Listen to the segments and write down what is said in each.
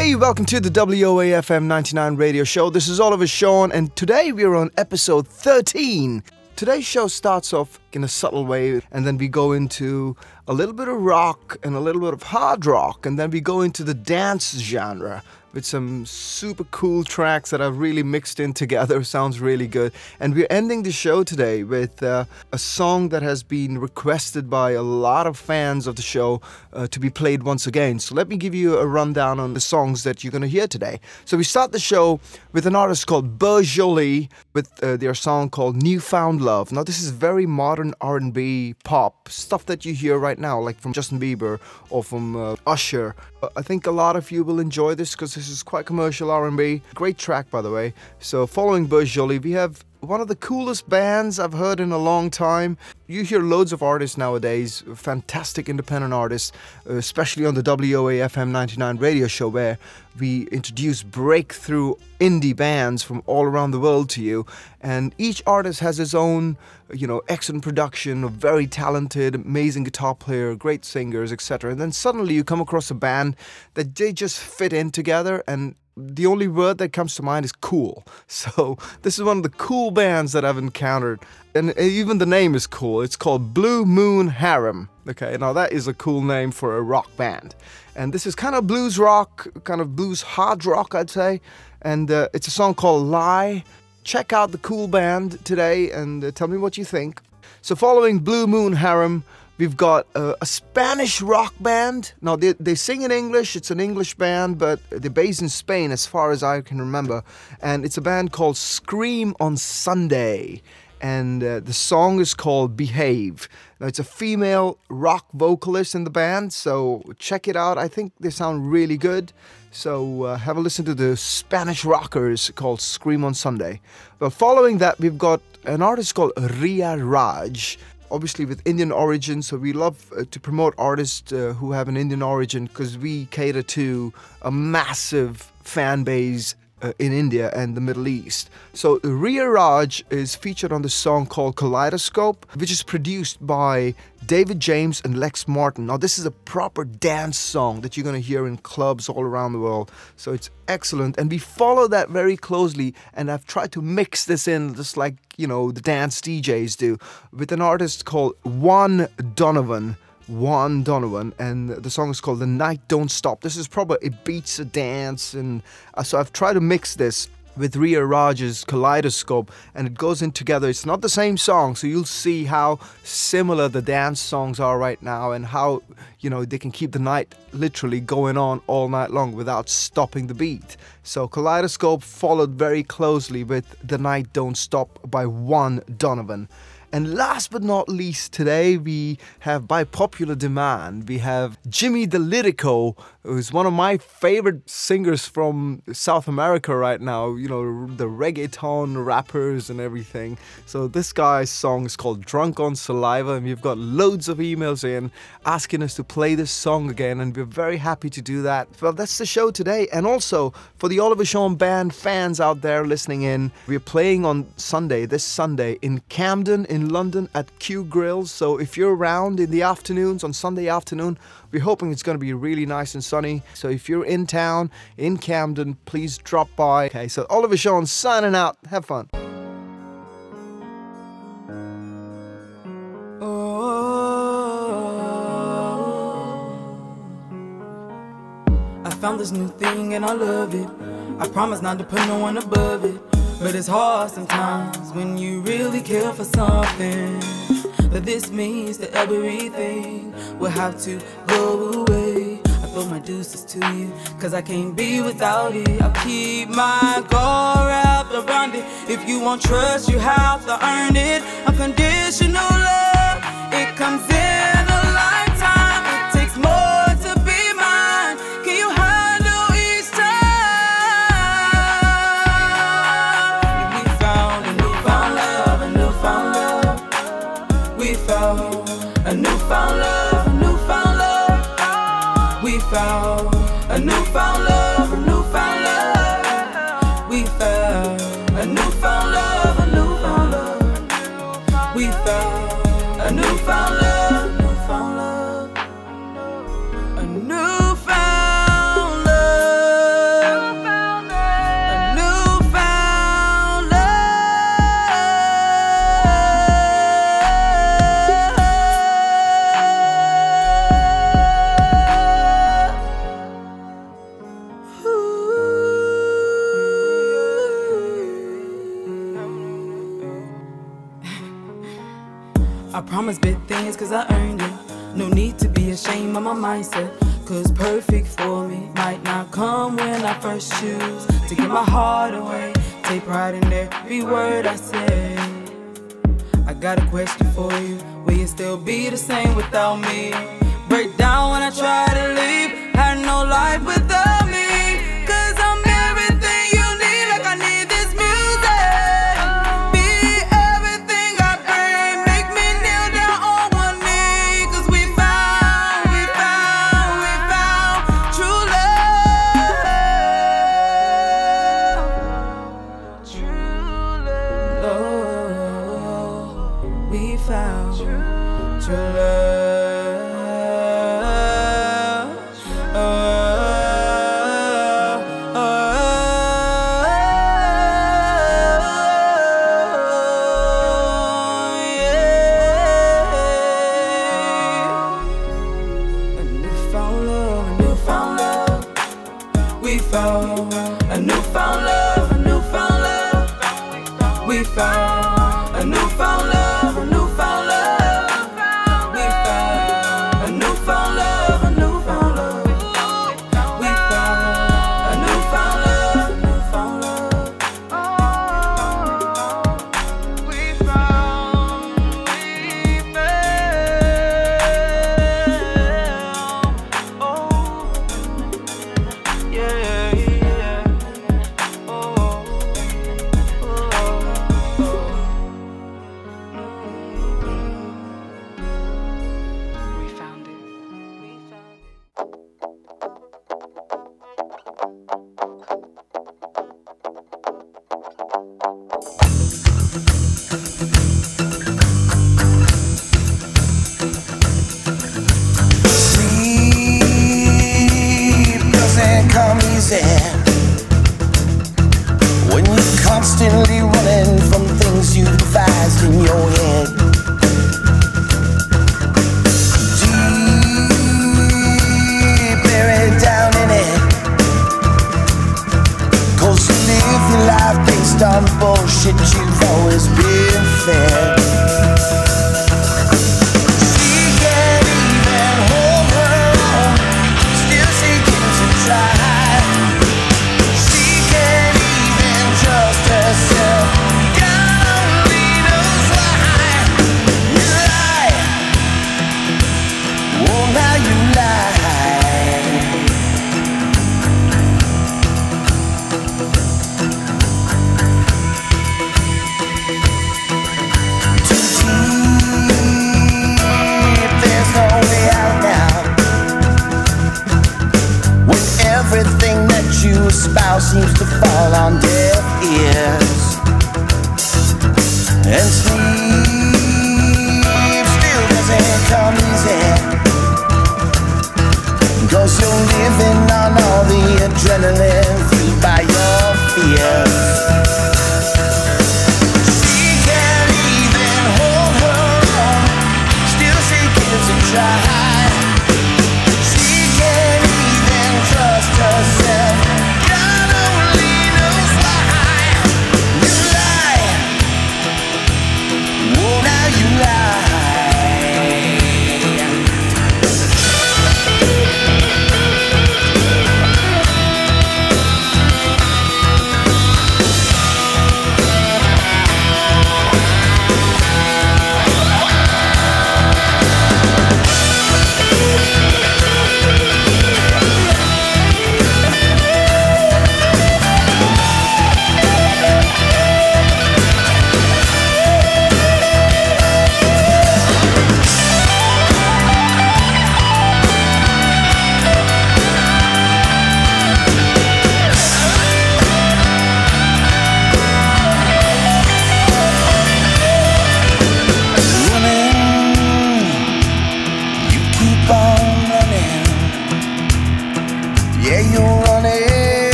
Hey, welcome to the WOAFM 99 radio show. This is Oliver Sean, and today we are on episode 13. Today's show starts off in a subtle way, and then we go into a little bit of rock and a little bit of hard rock, and then we go into the dance genre with some super cool tracks that I've really mixed in together. Sounds really good. And we're ending the show today with a song that has been requested by a lot of fans of the show to be played once again. So let me give you a rundown on the songs that you're going to hear today. So we start the show with an artist called Buzz Jolie with their song called Newfound Love. Now this is very modern R&B pop, stuff that you hear right now, like from Justin Bieber or from Usher. I think a lot of you will enjoy this because this is quite commercial R&B. Great track, by the way. So following Buzz Jolie, we have one of the coolest bands I've heard in a long time. You hear loads of artists nowadays, fantastic independent artists, especially on the WOAFM 99 radio show, where we introduce breakthrough indie bands from all around the world to you. And each artist has his own, excellent production, very talented, amazing guitar player, great singers, etc. And then suddenly you come across a band that they just fit in together, and the only word that comes to mind is cool. So this is one of the cool bands that I've encountered. And even the name is cool. It's called Blue Moon Harem. Okay, now that is a cool name for a rock band. And this is kind of blues rock, kind of blues hard rock, I'd say. And it's a song called Lie. Check out the cool band today and tell me what you think. So following Blue Moon Harem, we've got a Spanish rock band. Now, they sing in English. It's an English band, but they're based in Spain as far as I can remember. And it's a band called Scream on Sunday. And the song is called Behave. Now, it's a female rock vocalist in the band, so check it out. I think they sound really good. So have a listen to the Spanish rockers called Scream on Sunday. But following that, we've got an artist called Ria Raj, obviously with Indian origin, so we love to promote artists who have an Indian origin because we cater to a massive fan base in India and the Middle East. So Ria Raj is featured on the song called Kaleidoscope, which is produced by David James and Lex Martin. Now this is a proper dance song that you're going to hear in clubs all around the world. So it's excellent, and we follow that very closely, and I've tried to mix this in just like, the dance DJs do, with an artist called Juan Donovan, and the song is called The Night Don't Stop. This is probably, it beats a dance, and so I've tried to mix this with Ria Raj's Kaleidoscope, and it goes in together. It's not the same song, so you'll see how similar the dance songs are right now, and how, they can keep the night literally going on all night long without stopping the beat. So Kaleidoscope followed very closely with The Night Don't Stop by Juan Donovan. And last but not least, today we have, by popular demand, we have Jimmy the Lyrico, who's one of my favorite singers from South America right now, the reggaeton rappers and everything. So this guy's song is called Drunk on Saliva, and we've got loads of emails in asking us to play this song again, and we're very happy to do that. Well, that's the show today. And also, for the Oliver Sean Band fans out there listening in, we're playing on this Sunday, in Camden, in London at Q Grills. So if you're around in the afternoons, on Sunday afternoon, we're hoping it's going to be really nice and sunny. So if you're in town, in Camden, please drop by. Okay, so Oliver Sean signing out. Have fun. I found this new thing and I love it. I promise not to put no one above it. But it's hard sometimes when you really care for something. But this means that everything will have to go away. I throw my deuces to you, cause I can't be without it. I'll keep my guard wrapped around it. If you want trust, you have to earn it. Unconditional love, it comes in a lifetime. It takes more to be mine. Can you handle each time? We found a newfound love, a newfound love. We found a newfound love, a newfound love. We found a newfound love, a newfound love. We found a newfound love, a newfound love. We found a newfound love, newfound love. A newfound love. I promise big things cause I earned it. No need to be ashamed of my mindset, cause perfect for me might not come when I first choose to give my heart away. Take pride in every word I say. I got a question for you. Will you still be the same without me? Break down when I try to leave. Had no life without me. Cause I'm everything you need, like I need this music. Be everything I bring. Make me kneel down on one knee. Cause we found true love. True love. We found true love. We found a newfound love, a newfound love. We found a newfound love, a newfound love. We found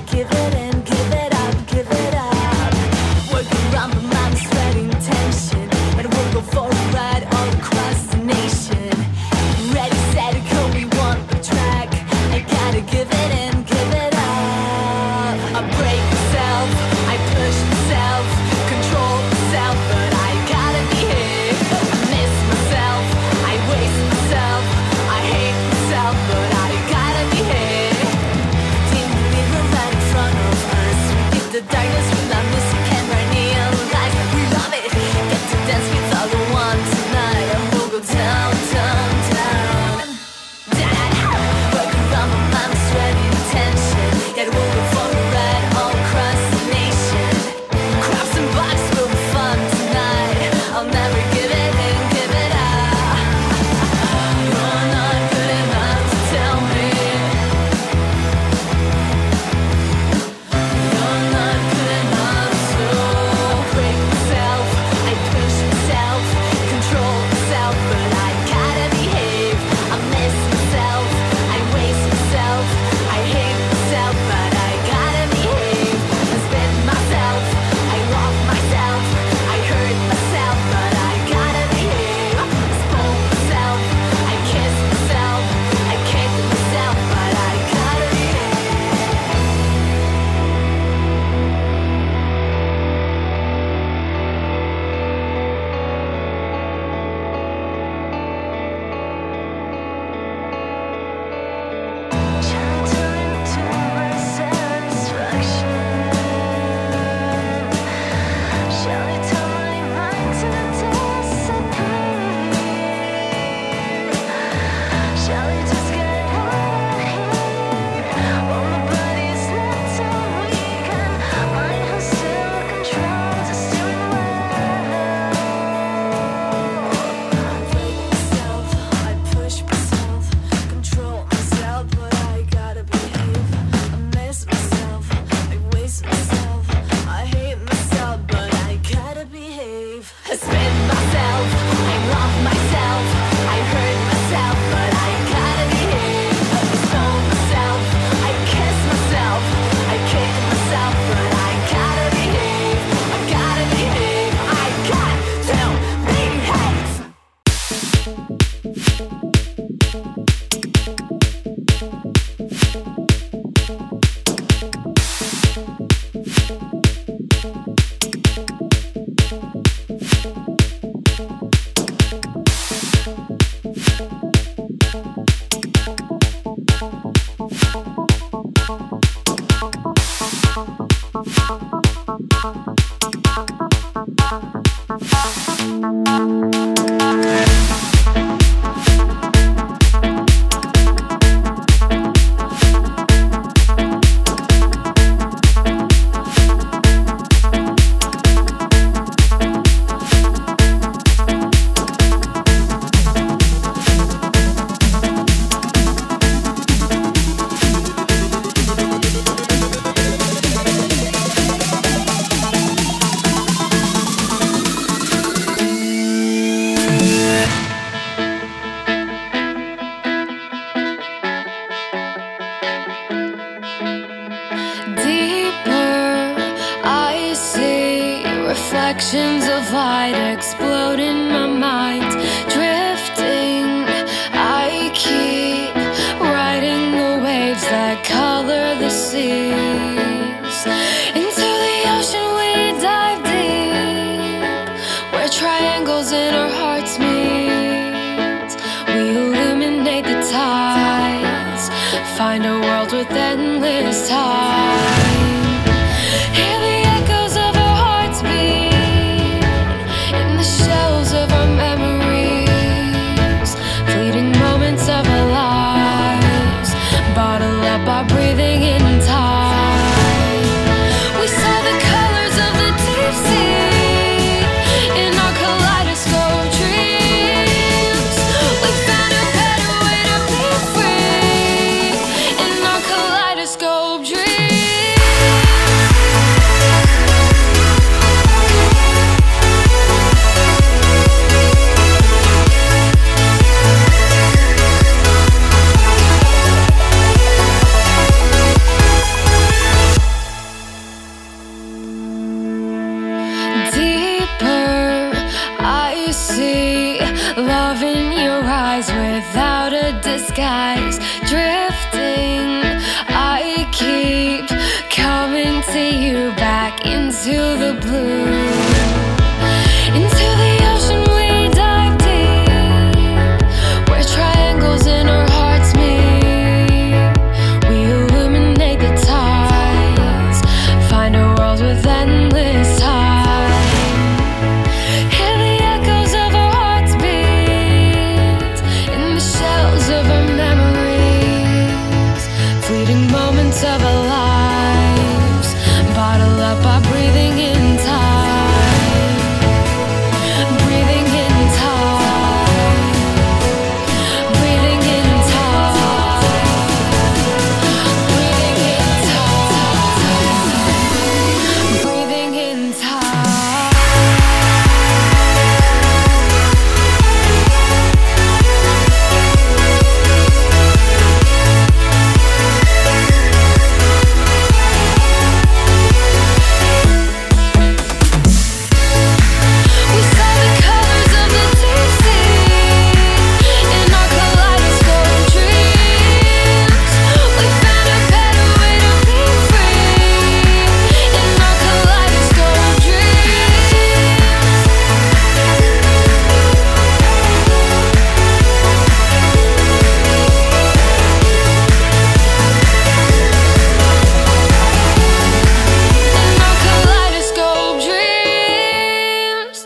give it in, give it up, give it up. Working around my mind, spreading tension, and we'll go for a ride all across the nation. Ready, set, go, we want the track. I gotta give it in, give it up. I break myself, I push myself, control myself, but I gotta be here. I miss myself, I waste myself, I hate myself, but I gotta be here. Didn't even right in front of us. We keep the darkness with our music and right realize that we love it. Get to dance with all the one tonight, and we'll go down, down, down. Work around my mind, sweating tension. Yet we'll go for a ride all across the nation. Crafts and bucks will be fun tonight. I'll never give it in, give it up. You're not good enough to tell me. You're not good enough, so break myself, I push myself, control myself, but I gotta behave. I miss myself, I waste myself, I hate myself, but I gotta behave. I spit myself, I love myself, I hurt myself, but I gotta behave. I spoil myself, I kiss myself, I kick myself, but I gotta reflections of light explode in my mind, drifting. I keep riding the waves that color the seas. Into the ocean we dive deep, where triangles in our hearts meet. We illuminate the tides, find a world with endless time. Hear the echoes of our hearts beat in the shells of our memories. the skies, drifting. I keep coming to you, back into the blue, into the ocean we dive deep, where triangles in our hearts meet. We illuminate the tides, find a world with endless time. Hear the echoes of our hearts beat in the shells of our memories, fleeting moments of our lives, bottle up by breathing in time, breathing in time, breathing in time, breathing in time, breathing in time. We saw the colors of the deep sea in our kaleidoscope dreams. We found a better way to be free in our kaleidoscope dreams. In our kaleidoscope dreams.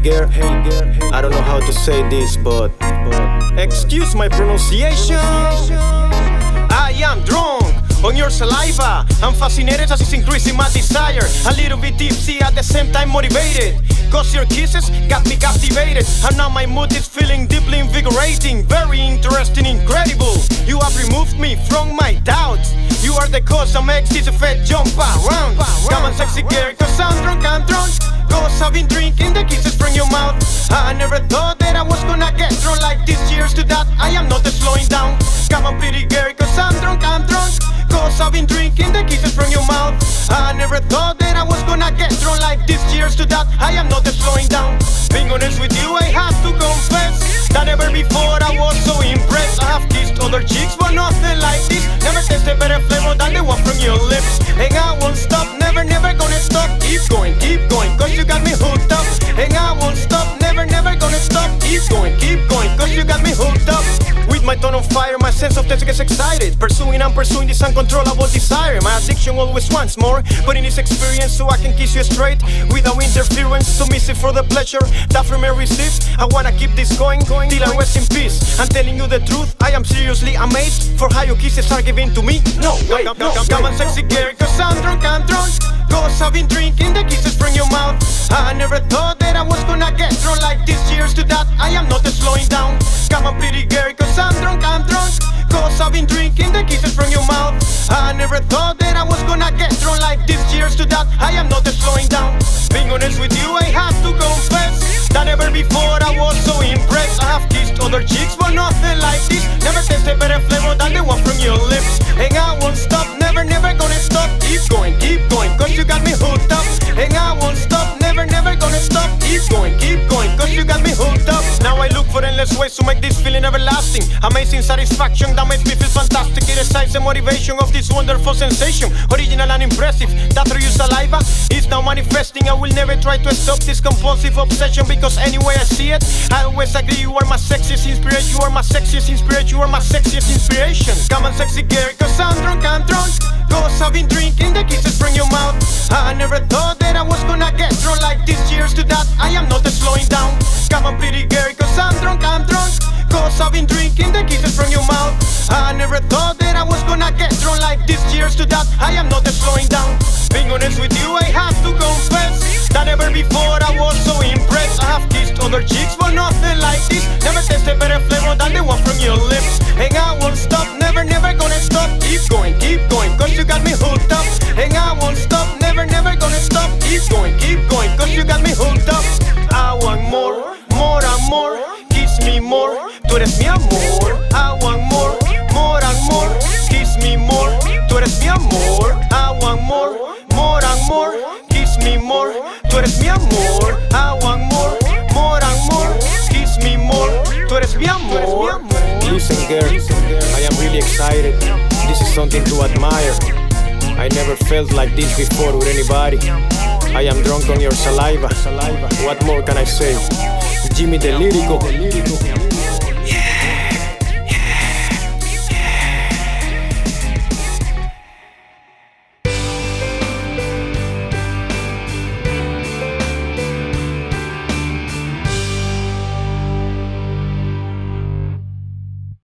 girl, I don't know how to say this, but excuse my pronunciation. I am drunk on your saliva. I'm fascinated as it's increasing my desire. A little bit tipsy at the same time motivated, cause your kisses got me captivated. And now my mood is feeling deeply invigorating. Very interesting, incredible. You have removed me from my doubts. You are the cause that makes this effect jump around. Come on sexy girl, cause I'm drunk. Cause I've been drinking the kisses from your mouth. I never thought that I was gonna get drunk like this. Cheers to that, I am not slowing down. Come on pretty girl, cause I'm drunk. Cause I've been drinking the kisses from your mouth. I never thought that I was gonna get drunk like this. Cheers to that, I am not slowing down. Being honest with you, I have to confess that never before I was so impressed. I have kissed other chicks, but nothing like this. Never tasted better flavor than the one from your lips. And I won't stop, never gonna stop. Keep going, cause you got me hooked up. And I won't stop, never gonna stop. Keep going, cause you got me hooked up. With my tone on fire, my sense of taste gets excited. Pursuing this uncontrollable desire. My addiction always wants more, but in this experience so I can kiss you straight without interference. Submissive for the pleasure that from me receives. I wanna keep this going till I rest in peace. I'm telling you the truth, I am seriously amazed for how your kisses are given to me. No way, come on sexy girl, cause I'm drunk. Cause I've been drinking the kisses from your mouth. I never thought that I was gonna get drunk like this. Cheers to that, I am not slowing down. Come on pretty girl, cause I'm drunk. Cause I've been drinking the kisses from your mouth. I never thought that I was gonna get drunk like this. Cheers to that, I am not slowing down. Being honest with you, I have to confess that never before I was so impressed. I have kissed other chicks, but nothing like this. Never tasted better flavor than the one from your lips. And I won't stop, never gonna stop. Keep going, cause you got me hooked up. And I won't stop, never gonna stop. Keep going, cause you got me hooked up. Now I look for endless ways to make this feeling everlasting. Amazing satisfaction that makes me feel fantastic. It excites the motivation of this wonderful sensation. Original and impressive, that through your saliva is now manifesting. I will never try to stop this compulsive obsession, because anyway I see it, I always agree. You are my sexiest inspiration. You are my sexiest inspiration. You are my sexiest inspiration. Come on sexy girl, cause I'm drunk. Cause I've been drinking the kisses from your mouth. I never thought that I was gonna get drunk like this. Cheers to that, I am not slowing down. Come on pretty girl, cause I'm drunk. Cause I've been drinking the kisses from your mouth. I never thought that I was gonna get drunk like this. Cheers to that, I am not slowing down. Being honest with you, I have to confess that never before I was so impressed. I have kissed other chicks, but nothing like this. Never tasted better flavor than the one from your lips. And I won't stop, never gonna stop. Keep going, cause you got me hooked up. And I won't stop, never gonna stop. Keep going, cause you got me hooked up. I want more and more. Kiss me more, tú eres mi amor. I want more and more. Kiss me more, tú eres mi amor. I want more and more. Kiss me more, tú eres mi amor. I want more and more. Kiss me more, tú eres mi amor. Listen girl, I am really excited. This is something to admire. I never felt like this before with anybody. I am drunk on your saliva. What more can I say? Jimmy the Lyrical.